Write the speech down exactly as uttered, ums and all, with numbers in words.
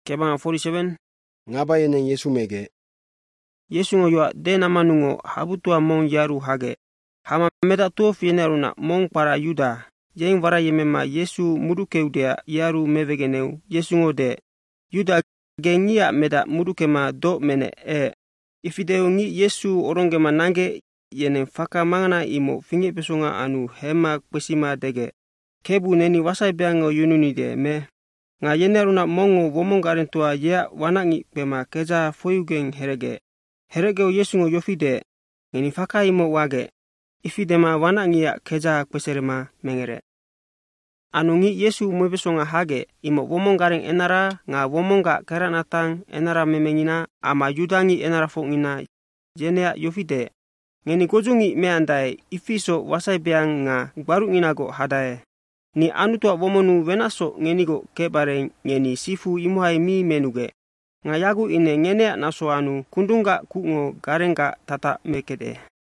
Kebang forty-seven. Ngaba yeneng Yesu mege. Yesu ngo yoa de namanungo habutua mong yaru hage. Hama meda tuo fieneruna mong para Yuda. Jeng vara yemema Yesu mudukeudea yaru mevegeneu. Yesu ngo de. Yuda gengia meda mudukema do mene e. Ifideo ngi Yesu orongema nange yeneng faka mangana imo fingi pesonga anu hema kwesima dege. Kebu neni wasai beango yununi de me. Nga yeneruna mongo womongaren tua yea wanangi pema keja foyugeng herege. Heregeo Yesu ngo yofide. Ngeni faka imo wage. Ifidema wanangi ya keja kweserema mengere. Anu ngi Yesu mwebesonga hage imo womongaren enara nga womonga keranatang enara memengina ama yudangi enara fongina jenea yofide. Ngeni gojungi meandai ifiso wasai beang nga baru nginago hadae. Ni anutua womonu wenaso ngenigo kebare ngeni sifu imuhai mi menuge. Nga yagu ine ngenea naso anu kundunga kungo garenga tata mekede.